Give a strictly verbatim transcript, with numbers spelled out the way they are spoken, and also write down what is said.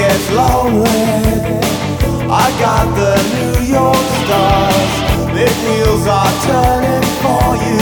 gets lonely, I got the New York stars. Their wheels are turning for you.